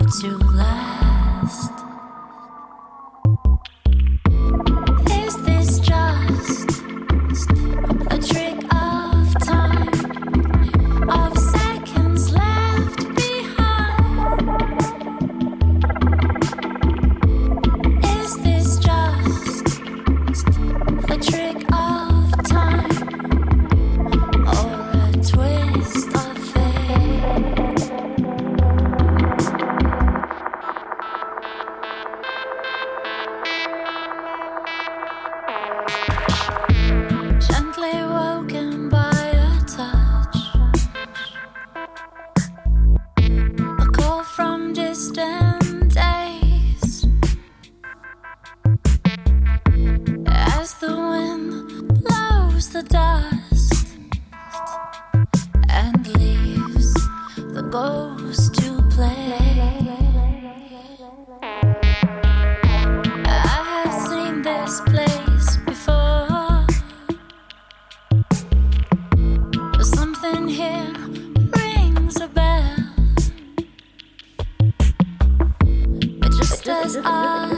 to last. Is this just a trick of time, of seconds left behind? Is this just a trick of time, or a twist of fate? Gently woken by a touch, a call from distant days. As the wind blows the dust and leaves the ghost to play, I have seen this place before. Something here rings a bell, but just as I